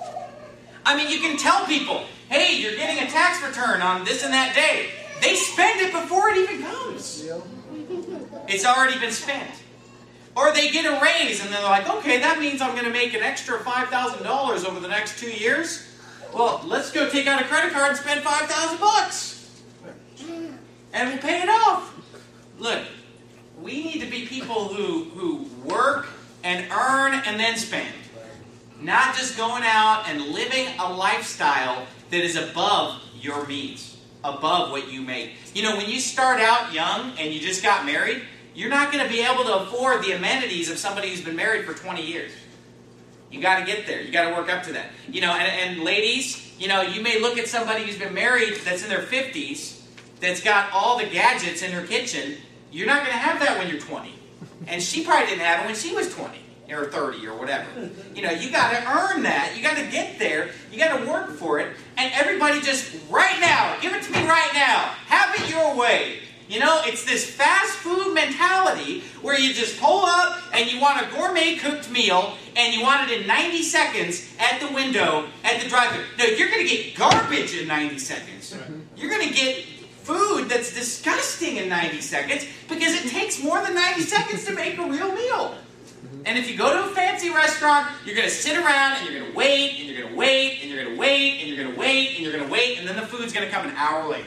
I mean, you can tell people, hey, you're getting a tax return on this and that day. They spend it before it even comes. It's already been spent. Or they get a raise and they're like, okay, that means I'm going to make an extra five thousand dollars over the next two years. Well, let's go take out a credit card and spend five thousand bucks. And we'll pay it off. Look, we need to be people who, who work and earn and then spend. Not just going out and living a lifestyle that is above your means, above what you make. You know, when you start out young and you just got married, you're not going to be able to afford the amenities of somebody who's been married for twenty years. You got to get there. You got to work up to that. You know, and, and ladies, you know, you may look at somebody who's been married that's in their fifties, that's got all the gadgets in her kitchen. You're not going to have that when you're twenty. And she probably didn't have it when she was twenty. Or thirty or whatever. You know, you got to earn that. You got to get there. You got to work for it. And everybody just, right now, give it to me right now. Have it your way. You know, it's this fast food mentality where you just pull up and you want a gourmet cooked meal and you want it in ninety seconds at the window at the drive-thru. No, you're going to get garbage in ninety seconds. You're going to get food that's disgusting in ninety seconds because it takes more than ninety seconds to make a real meal. And if you go to a fancy restaurant, you're going to sit around and you're going to wait, and you're going to wait, and you're going to wait, and you're going to wait, and you're going to wait, and then the food's going to come an hour later.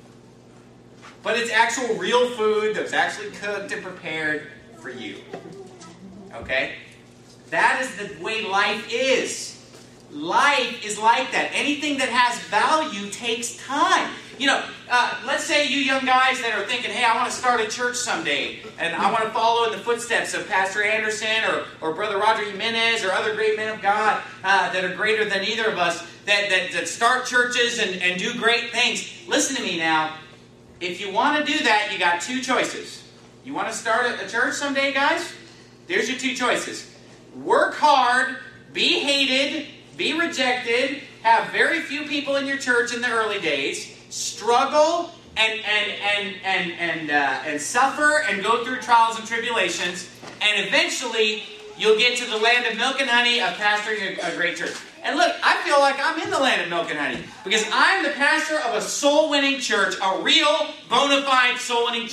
But it's actual real food that's actually cooked and prepared for you. Okay? That is the way life is. Life is like that. Anything that has value takes time. You know, uh, let's say you young guys that are thinking, hey, I want to start a church someday, and I want to follow in the footsteps of Pastor Anderson or, or Brother Roger Jimenez or other great men of God uh, that are greater than either of us, that, that, that start churches and, and do great things. Listen to me now. If you want to do that, you got two choices. You want to start a, a church someday, guys? There's your two choices. Work hard, be hated, be rejected, have very few people in your church in the early days, struggle and and and and and uh, and suffer and go through trials and tribulations, and eventually you'll get to the land of milk and honey of pastoring a, a great church. And look, I feel like I'm in the land of milk and honey because I'm the pastor of a soul-winning church, a real, bona fide soul-winning church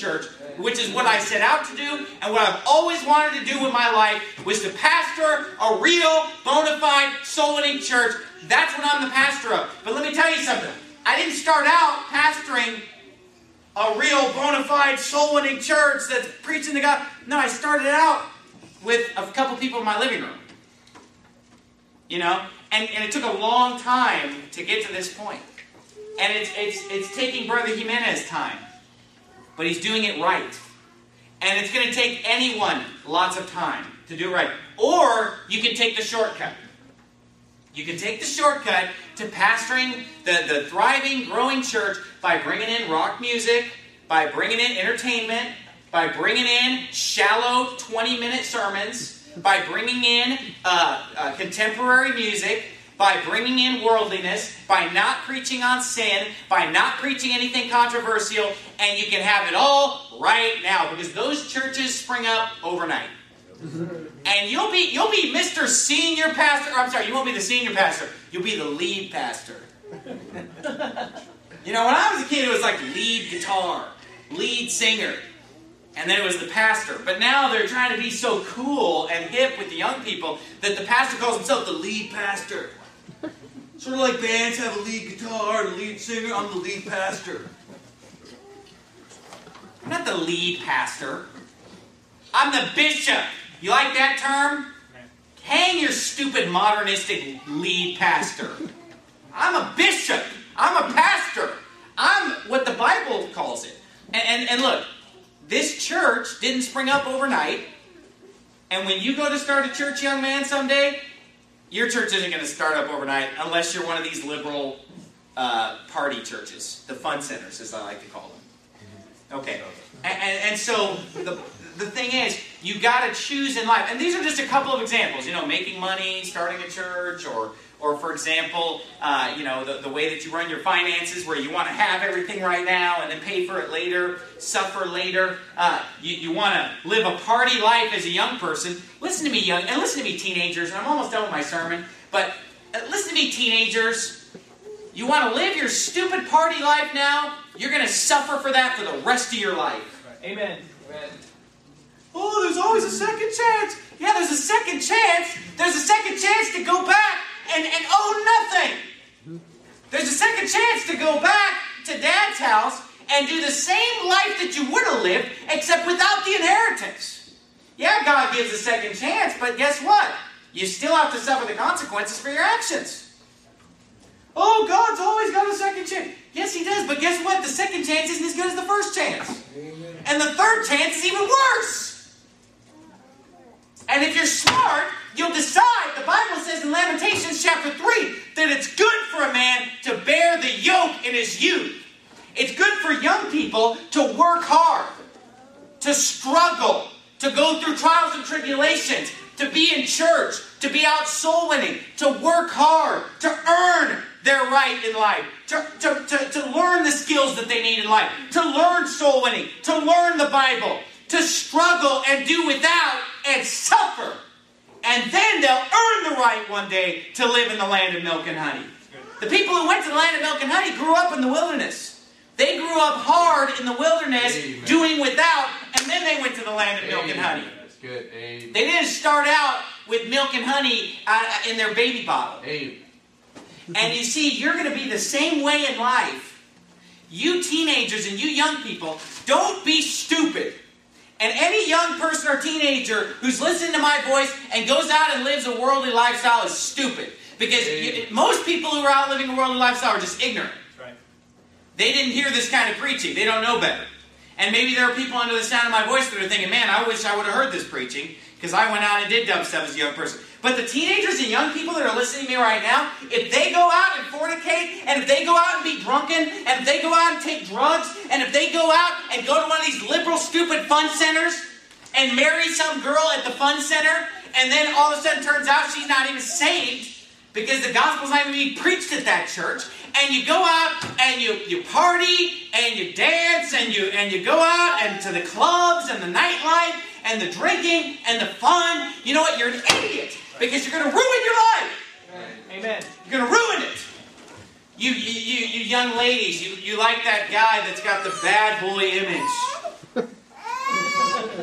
which is what I set out to do, and what I've always wanted to do with my life, was to pastor a real, bona fide, soul-winning church. That's what I'm the pastor of. But let me tell you something. I didn't start out pastoring a real, bona fide, soul-winning church that's preaching to God. No, I started out with a couple people in my living room. You know? And, and it took a long time to get to this point. And it's, it's, it's taking Brother Jimenez time. But he's doing it right. And it's going to take anyone lots of time to do it right. Or you can take the shortcut. You can take the shortcut to pastoring the, the thriving, growing church by bringing in rock music, by bringing in entertainment, by bringing in shallow twenty-minute sermons, by bringing in uh, uh, contemporary music, by bringing in worldliness, by not preaching on sin, by not preaching anything controversial, and you can have it all right now, because those churches spring up overnight. And you'll be you'll be Mister Senior Pastor. Or I'm sorry, you won't be the senior pastor. You'll be the lead pastor. You know, when I was a kid, it was like lead guitar, lead singer, and then it was the pastor. But now they're trying to be so cool and hip with the young people that the pastor calls himself the lead pastor. Sort of like bands have a lead guitar and a lead singer. I'm the lead pastor. I'm not the lead pastor. I'm the bishop. You like that term? Hang your stupid modernistic lead pastor. I'm a bishop. I'm a pastor. I'm what the Bible calls it. And, and, and look, this church didn't spring up overnight. And when you go to start a church, young man, someday, your church isn't going to start up overnight unless you're one of these liberal uh, party churches. The fun centers, as I like to call them. Okay. And, and, and so the... The thing is, you got to choose in life. And these are just a couple of examples. You know, making money, starting a church, or, or for example, uh, you know, the, the way that you run your finances, where you want to have everything right now and then pay for it later, suffer later. Uh, you you want to live a party life as a young person. Listen to me, young, and listen to me, teenagers. And I'm almost done with my sermon. But uh, listen to me, teenagers. You want to live your stupid party life now? You're going to suffer for that for the rest of your life. Right. Amen. Amen. Oh, there's always a second chance. Yeah, there's a second chance. There's a second chance to go back and, and owe nothing. There's a second chance to go back to Dad's house and do the same life that you would have lived, except without the inheritance. Yeah, God gives a second chance, but guess what? You still have to suffer the consequences for your actions. Oh, God's always got a second chance. Yes, He does, but guess what? The second chance isn't as good as the first chance. Amen. And the third chance is even worse. And if you're smart, you'll decide, the Bible says in Lamentations chapter three, that it's good for a man to bear the yoke in his youth. It's good for young people to work hard, to struggle, to go through trials and tribulations, to be in church, to be out soul winning, to work hard, to earn their right in life, to, to, to, to learn the skills that they need in life, to learn soul winning, to learn the Bible, to struggle and do without and suffer. And then they'll earn the right one day to live in the land of milk and honey. The people who went to the land of milk and honey grew up in the wilderness. They grew up hard in the wilderness, Amen. Doing without, and then they went to the land of Amen. Milk and honey. That's good. Amen. They didn't start out with milk and honey uh, in their baby bottle. Amen. And you see, you're going to be the same way in life. You teenagers and you young people, don't be stupid. And any young person or teenager who's listening to my voice and goes out and lives a worldly lifestyle is stupid. Because you, most people who are out living a worldly lifestyle are just ignorant. That's right. They didn't hear this kind of preaching. They don't know better. And maybe there are people under the sound of my voice that are thinking, man, I wish I would have heard this preaching, because I went out and did dumb stuff as a young person. But the teenagers and young people that are listening to me right now, if they go out and fornicate, and if they go out and be drunken, and if they go out and take drugs, and if they go out and go to one of these liberal, stupid fun centers, and marry some girl at the fun center, and then all of a sudden turns out she's not even saved, because the gospel's not even being preached at that church, and you go out and you, you party, and you dance, and you, and you go out and to the clubs, and the nightlife, and the drinking, and the fun, you know what? You're an idiot. Because you're going to ruin your life. Amen. You're going to ruin it. You, you, you, you young ladies, you, you like that guy that's got the bad boy image.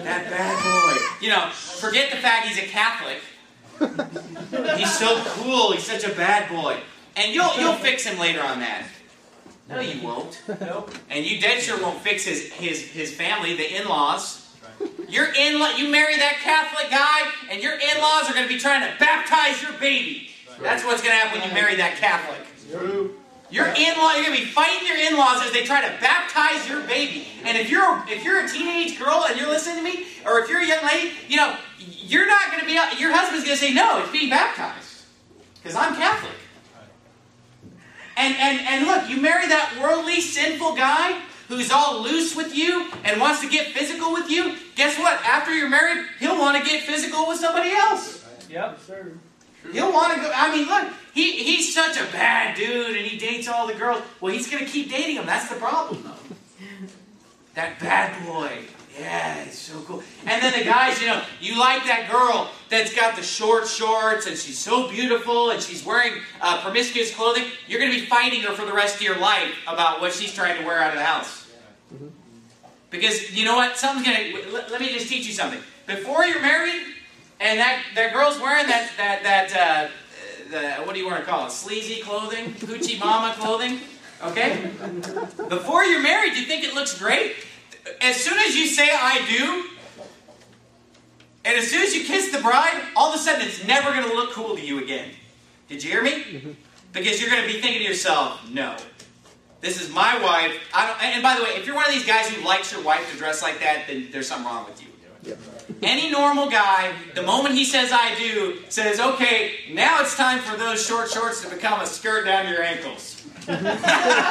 That bad boy. You know, forget the fact he's a Catholic. He's so cool. He's such a bad boy. And you'll you'll fix him later on that. No, you won't. Nope. And you dead sure won't fix his his his family, the in-laws. Your in-law, you marry that Catholic guy, and your in-laws are going to be trying to baptize your baby. That's what's going to happen when you marry that Catholic. Your in-law, you're going to be fighting your in-laws as they try to baptize your baby. And if you're if you're a teenage girl and you're listening to me, or if you're a young lady, you know, you're not going to be, your husband's going to say, no, it's being baptized. Because I'm Catholic. And, and, and look, you marry that worldly, sinful guy who's all loose with you and wants to get physical with you. Guess what? After you're married, he'll want to get physical with somebody else. Yep, sir. He'll want to go, I mean, look, he, he's such a bad dude and he dates all the girls. Well, he's going to keep dating them. That's the problem, though. That bad boy. Yeah, it's so cool. And then the guys, you know, you like that girl that's got the short shorts and she's so beautiful and she's wearing uh, promiscuous clothing. You're going to be fighting her for the rest of your life about what she's trying to wear out of the house. Because, you know what? Something's going to... Let, let me just teach you something. Before you're married and that, that girl's wearing that, that, that uh, the, what do you want to call it? Sleazy clothing? Hoochie mama clothing? Okay? Before you're married, you think it looks great? As soon as you say, I do, and as soon as you kiss the bride, all of a sudden it's never going to look cool to you again. Did you hear me? Because you're going to be thinking to yourself, no, this is my wife. I don't, and by the way, if you're one of these guys who likes your wife to dress like that, then there's something wrong with you. Yep. Any normal guy, the moment he says I do, says, okay, now it's time for those short shorts to become a skirt down to your ankles. Because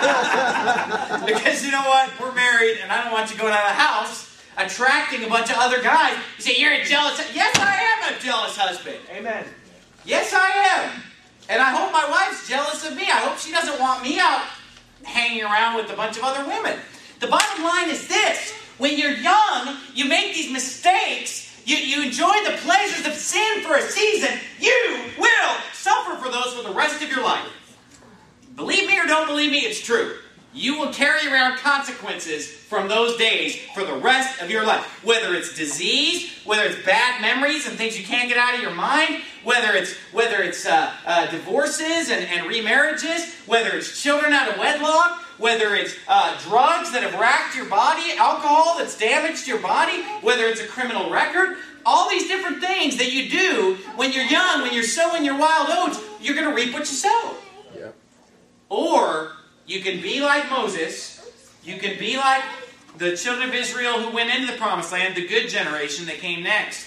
you know what? We're married and I don't want you going out of the house attracting a bunch of other guys. You say, you're a jealous... Yes, I am a jealous husband. Amen. Yes, I am. And I hope my wife's jealous of me. I hope she doesn't want me out hanging around with a bunch of other women. The bottom line is this. When you're young, you make these mistakes. You, you enjoy the pleasures of sin for a season. You will suffer for those for the rest of your life. Believe me or don't believe me, it's true. You will carry around consequences from those days for the rest of your life. Whether it's disease, whether it's bad memories and things you can't get out of your mind, whether it's whether it's uh, uh, divorces and, and remarriages, whether it's children out of wedlock, whether it's uh, drugs that have racked your body, alcohol that's damaged your body, whether it's a criminal record, all these different things that you do when you're young, when you're sowing your wild oats, you're going to reap what you sow. Or you can be like Moses, you can be like the children of Israel who went into the promised land, the good generation that came next,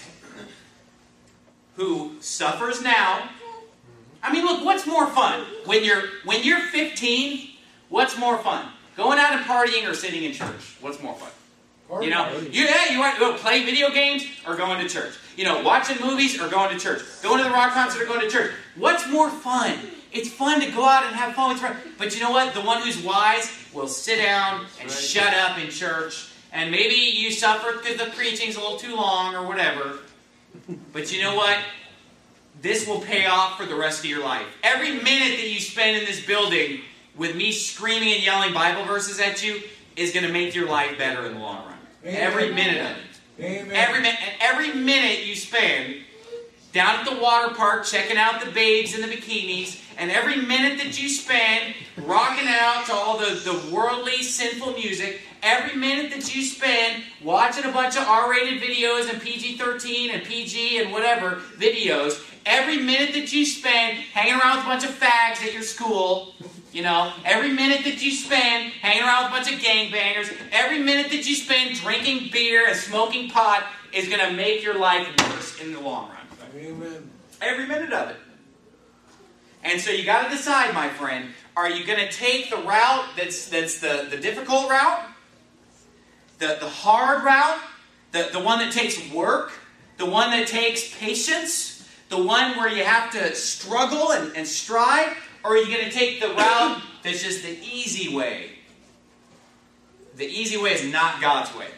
who suffers now. I mean, look, what's more fun? When you're when you're fifteen, what's more fun? Going out and partying or sitting in church? What's more fun? Party. You know, you, yeah, you want to go play video games or going to church? You know, watching movies or going to church? Going to the rock concert or going to church? What's more fun? It's fun to go out and have fun with friends. But you know what? The one who's wise will sit down and right. shut up in church. And maybe you suffer because the preaching's a little too long or whatever. But you know what? This will pay off for the rest of your life. Every minute that you spend in this building with me screaming and yelling Bible verses at you is going to make your life better in the long run. Amen. Every minute of it. Amen. Every, and every minute you spend down at the water park checking out the babes in the bikinis, and every minute that you spend rocking out to all the, the worldly, sinful music, every minute that you spend watching a bunch of R-rated videos and P G thirteen and P G and whatever videos, every minute that you spend hanging around with a bunch of fags at your school, you know, every minute that you spend hanging around with a bunch of gangbangers, every minute that you spend drinking beer and smoking pot is going to make your life worse in the long run. Amen. Every minute of it. And so you got to decide, my friend, are you going to take the route that's that's the, the difficult route? The, the hard route? The, the one that takes work? The one that takes patience? The one where you have to struggle and, and strive? Or are you going to take the route that's just the easy way? The easy way is not God's way.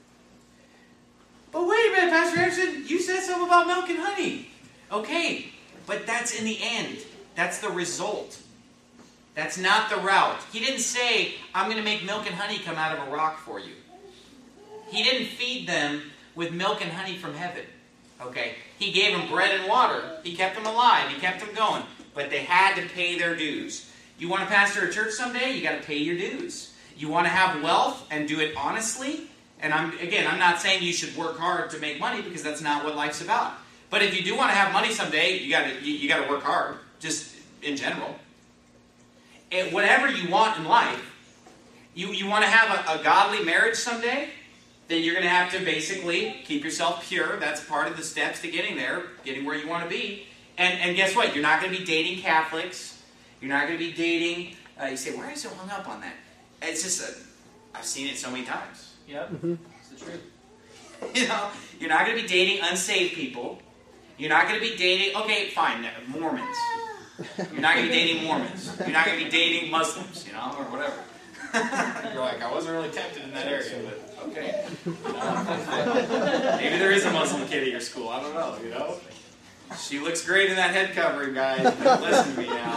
But wait a minute, Pastor Anderson, you said something about milk and honey. Okay, but that's in the end. That's the result. That's not the route. He didn't say, I'm going to make milk and honey come out of a rock for you. He didn't feed them with milk and honey from heaven. Okay? He gave them bread and water. He kept them alive. He kept them going. But they had to pay their dues. You want to pastor a church someday? You got to pay your dues. You want to have wealth and do it honestly? And I'm again, I'm not saying you should work hard to make money, because that's not what life's about. But if you do want to have money someday, you got to you, you got to work hard, just in general. And whatever you want in life, you, you want to have a, a godly marriage someday, then you're going to have to basically keep yourself pure. That's part of the steps to getting there, getting where you want to be. And, and guess what? You're not going to be dating Catholics. You're not going to be dating... Uh, you say, why are you so hung up on that? It's just, a, I've seen it so many times. Yep, mm-hmm. It's the truth. You know, you're not going to be dating unsaved people. You're not going to be dating... Okay, fine, Mormons. You're not going to be dating Mormons. You're not going to be dating Muslims, you know, or whatever. You're like, I wasn't really tempted in that area, but okay. Maybe there is a Muslim kid at your school. I don't know, you know? She looks great in that head covering, guys. Listen to me now.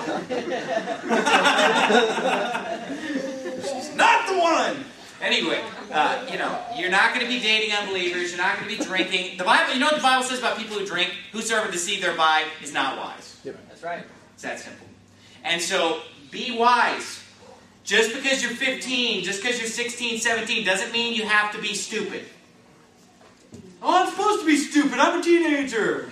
She's not the one! Anyway, uh, you know, you're not going to be dating unbelievers. You're not going to be drinking. The Bible, you know what the Bible says about people who drink? Whosoever deceived thereby is not wise. Yep. That's right. It's that simple. And so, be wise. Just because you're fifteen, just because you're sixteen, seventeen, doesn't mean you have to be stupid. Oh, I'm supposed to be stupid. I'm a teenager.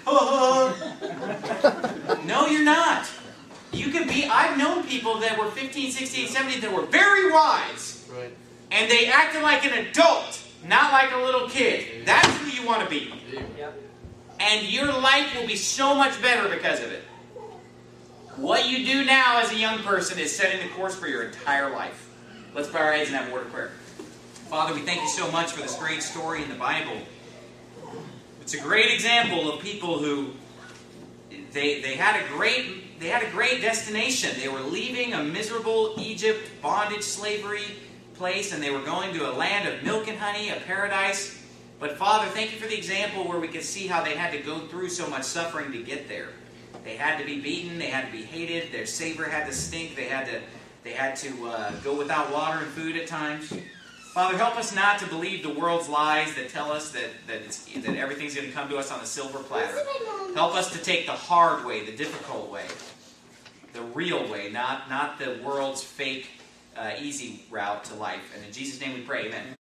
No, you're not. You can be... I've known people that were fifteen, sixteen, seventeen that were very wise. Right. And they acted like an adult, not like a little kid. That's who you want to be. Yep. And your life will be so much better because of it. What you do now as a young person is setting the course for your entire life. Let's bow our heads and have a word of prayer. Father, we thank you so much for this great story in the Bible. It's a great example of people who they they had a great they had a great destination. They were leaving a miserable Egypt bondage slavery place, and they were going to a land of milk and honey, a paradise. But Father, thank you for the example where we could see how they had to go through so much suffering to get there. They had to be beaten. They had to be hated. Their savor had to stink. They had to, they had to uh, go without water and food at times. Father, help us not to believe the world's lies that tell us that, that, it's, that everything's going to come to us on a silver platter. Help us to take the hard way, the difficult way, the real way, not, not the world's fake, uh, easy route to life. And in Jesus' name we pray, amen.